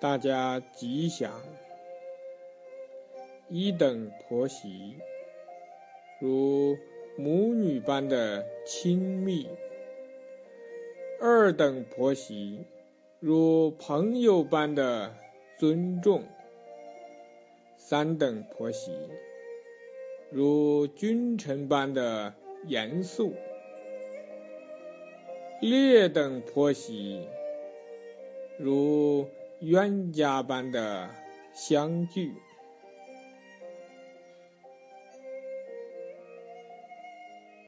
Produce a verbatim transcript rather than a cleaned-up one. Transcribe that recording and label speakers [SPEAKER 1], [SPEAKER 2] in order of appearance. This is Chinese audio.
[SPEAKER 1] 大家吉祥。一等婆媳，如母女般的亲密；二等婆媳，如朋友般的尊重；三等婆媳，如君臣般的严肃；劣等婆媳，如冤家般的相聚。